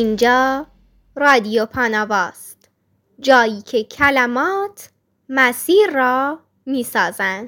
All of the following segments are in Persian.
اینجا رادیو پاناواست، جایی که کلمات مسیر را می‌سازند.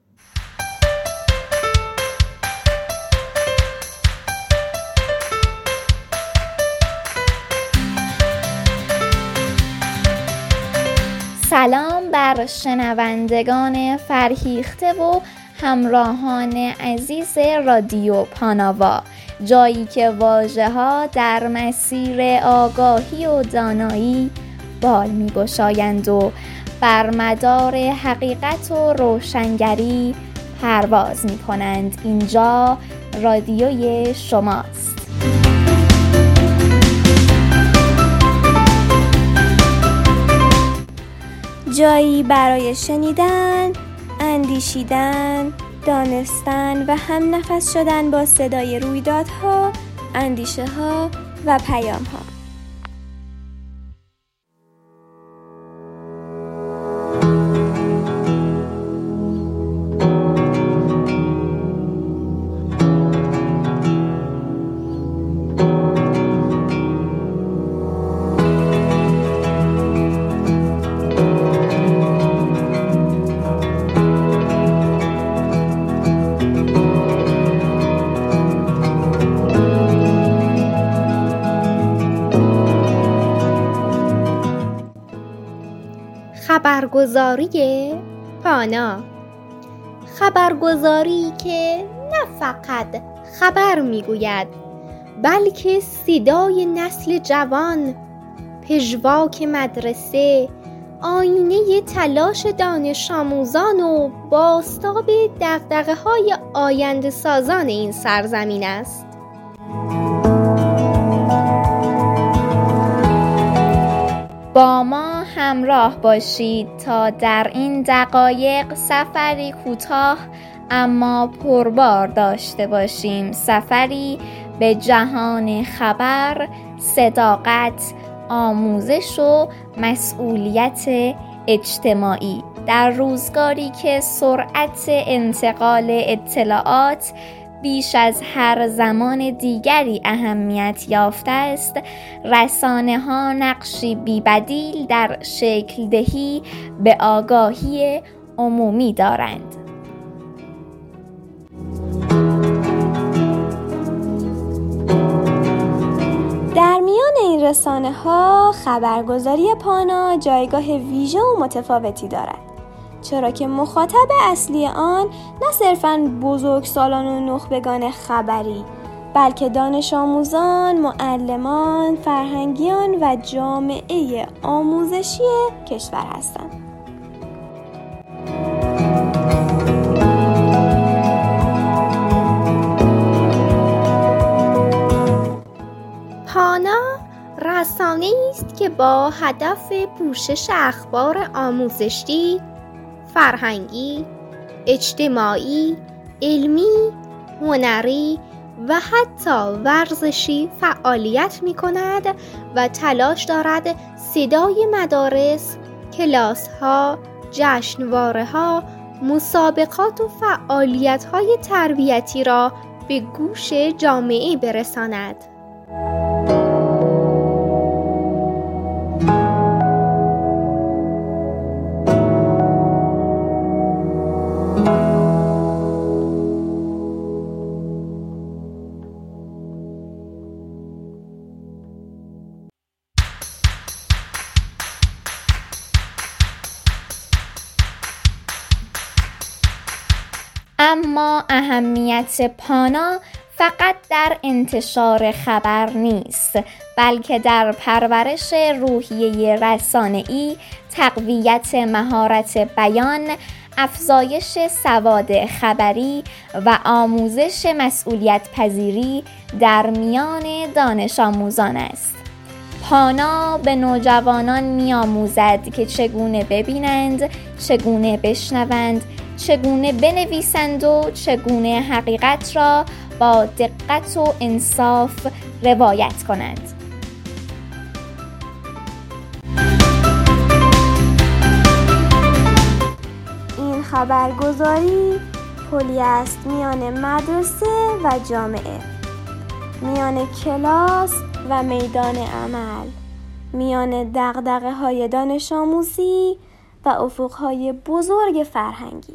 سلام بر شنوندگان فرهیخته و همراهان عزیز رادیو پاناوا، جایی که واژه‌ها در مسیر آگاهی و دانایی بال می‌گشایند و بر مدار حقیقت و روشنگری پرواز می‌کنند. اینجا رادیوی شماست. جایی برای شنیدن، اندیشیدن، دانستن و هم نفس شدن با صدای رویدادها، اندیشه ها و پیام ها. خبرگزاری پانا، خبرگزاری که نه فقط خبر میگوید بلکه صدای نسل جوان، پژواک مدرسه، آینه تلاش دانش آموزان و بازتاب دغدغه‌های آینده سازان این سرزمین است. با ما همراه باشید تا در این دقایق سفری کوتاه اما پربار داشته باشیم، سفری به جهان خبر، صداقت، آموزش و مسئولیت اجتماعی در روزگاری که سرعت انتقال اطلاعات بیش از هر زمان دیگری اهمیت یافته است. رسانه‌ها نقشی بی‌بدیل در شکل دهی به آگاهی عمومی دارند. در میان این رسانه‌ها خبرگزاری پانا جایگاه ویژه و متفاوتی دارد، چرا که مخاطب اصلی آن نه صرفاً بزرگسالان و نخبگان خبری، بلکه دانش آموزان، معلمان، فرهنگیان و جامعه آموزشی کشور هستند. پانا رسانه‌ای است که با هدف پوشش اخبار آموزشی، فرهنگی، اجتماعی، علمی، هنری و حتی ورزشی فعالیت می کند و تلاش دارد صدای مدارس، کلاس‌ها، جشنواره‌ها، مسابقات و فعالیت‌های تربیتی را به گوش جامعه برساند. اما اهمیت پانا فقط در انتشار خبر نیست، بلکه در پرورش روحیه رسانه‌ای، تقویت مهارت بیان، افزایش سواد خبری و آموزش مسئولیت پذیری در میان دانش آموزان است. پانا به نوجوانان می‌آموزد که چگونه ببینند، چگونه بشنوند، چگونه بنویسند و چگونه حقیقت را با دقت و انصاف روایت کنند. این خبرگزاری پلی است میان مدرسه و جامعه، میان کلاس و میدان عمل، میان دغدغه‌های دانش آموزی و افق‌های بزرگ فرهنگی.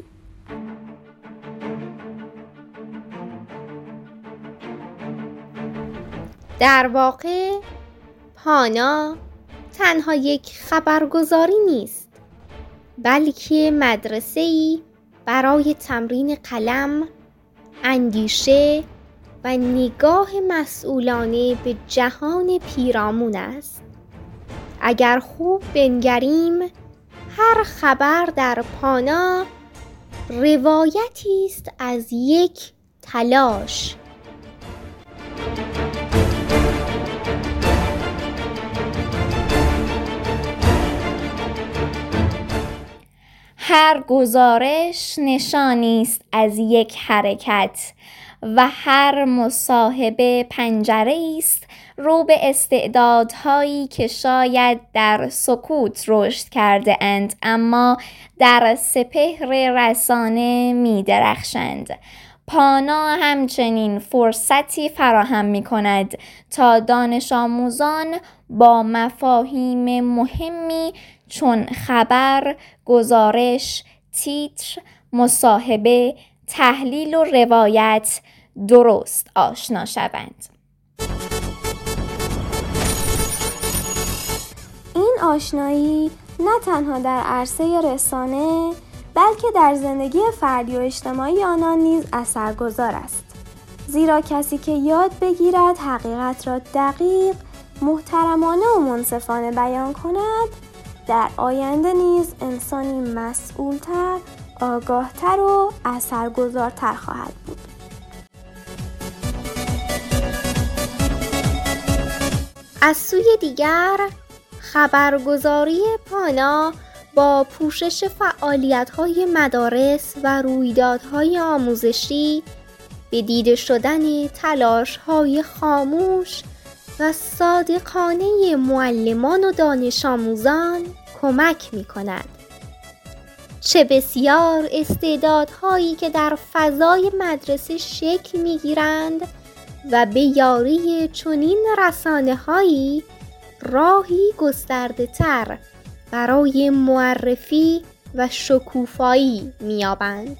در واقع پانا تنها یک خبرگزاری نیست، بلکه مدرسه‌ای برای تمرین قلم، اندیشه و نگاه مسئولانه به جهان پیرامون است. اگر خوب بنگریم، هر خبر در پانا روایتی است از یک تلاش. هر گزارش نشانی است از یک حرکت و هر مصاحبه پنجره است رو به استعدادهایی که شاید در سکوت رشد کرده اند اما در سپهر رسانه می درخشند. پانا همچنین فرصتی فراهم می کند تا دانش آموزان با مفاهیم مهمی چون خبر، گزارش، تیتر، مصاحبه، تحلیل و روایت درست آشنا شوند. این آشنایی نه تنها در عرصه رسانه بلکه در زندگی فردی و اجتماعی آنان نیز اثرگذار است، زیرا کسی که یاد بگیرد حقیقت را دقیق، محترمانه و منصفانه بیان کند در آینده نیز انسانی مسئولتر، آگاهتر و اثرگذارتر خواهد بود. از سوی دیگر خبرگزاری پانا با پوشش فعالیت‌های مدارس و رویدادهای آموزشی به دیده شدن تلاش‌های خاموش و صادقانه معلمان و دانش آموزان کمک می‌کند. چه بسیار استعدادهایی که در فضای مدرسه شکل می‌گیرند و به یاری چنین رسانه‌هایی راهی گسترده‌تر برای معرفی و شکوفایی می‌یابند.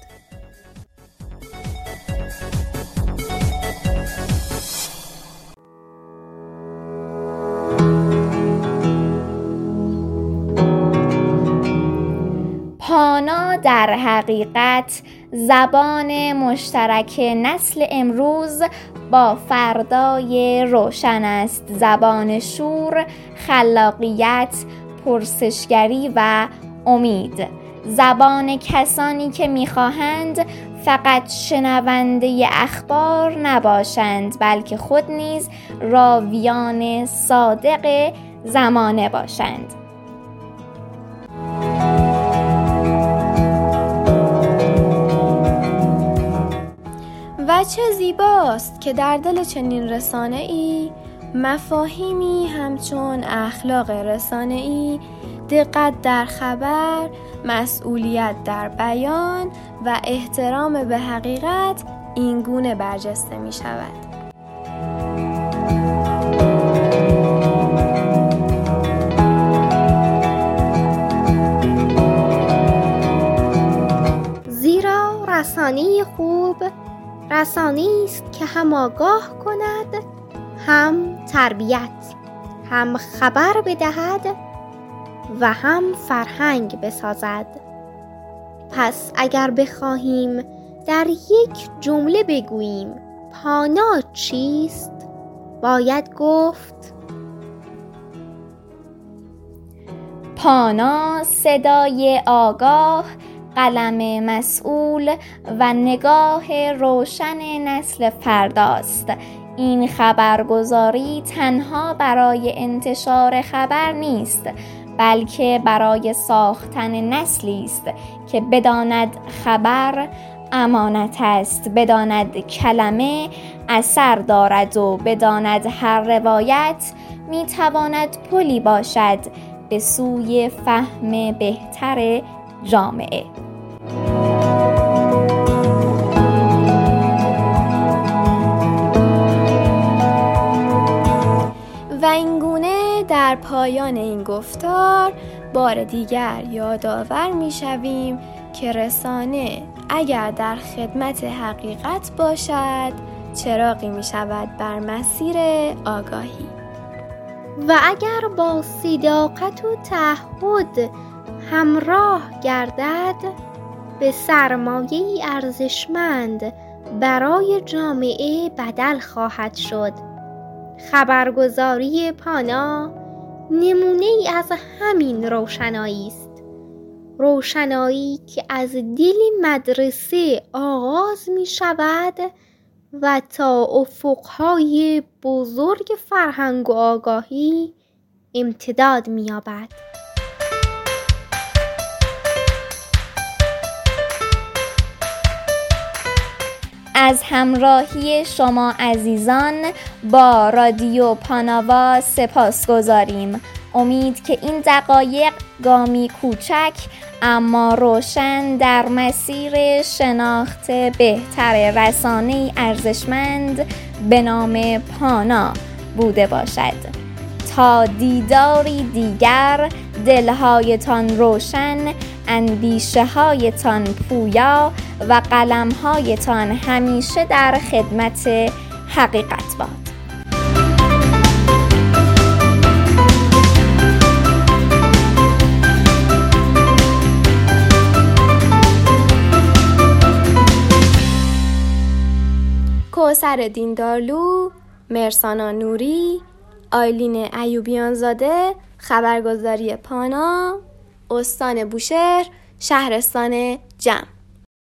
پانا در حقیقت زبان مشترک نسل امروز با فردای روشن است، زبان شور، خلاقیت، پرسشگری و امید، زبان کسانی که می‌خواهند فقط شنونده اخبار نباشند بلکه خود نیز راویان صادق زمانه باشند. و چه زیباست که در دل چنین رسانه‌ای مفاهیمی همچون اخلاق رسانه‌ای، دقت در خبر، مسئولیت در بیان و احترام به حقیقت اینگونه برجسته می شود. زیرا رسانه خوب رسانه‌ای است که هم آگاه کند، هم تربیت، هم خبر بدهد و هم فرهنگ بسازد. پس اگر بخواهیم در یک جمله بگوییم پانا چیست، باید گفت پانا صدای آگاه، قلم مسئول و نگاه روشن نسل فرداست. این خبرگزاری تنها برای انتشار خبر نیست بلکه برای ساختن نسلی است که بداند خبر امانت است، بداند کلمه اثر دارد و بداند هر روایت میتواند پلی باشد به سوی فهم بهتر جامعه. و اینگونه در پایان این گفتار بار دیگر یادآور می‌شویم که رسانه اگر در خدمت حقیقت باشد چراغی می‌شود بر مسیر آگاهی و اگر با صداقت و تعهد همراه گردد به سرمایه‌ای ارزشمند برای جامعه بدل خواهد شد. خبرگزاری پانا نمونه‌ای از همین روشنایی است. روشنایی که از دل مدرسه آغاز می شود و تا افقهای بزرگ فرهنگ و آگاهی امتداد می یابد. از همراهی شما عزیزان با رادیو پاناوا سپاسگزاریم. امید که این دقایق گامی کوچک اما روشن در مسیر شناخت بهتر رسانه‌ای ارزشمند به نام پانا بوده باشد. تا دیداری دیگر، دلهایتان روشن، اندیشه هایتان پویا و قلم هایتان همیشه در خدمت حقیقت باد. کوثر دیندارلو، مرسانا نوری، آیلین ایوبیانزاده، خبرگزاری پانا، استان بوشهر، شهرستان جم.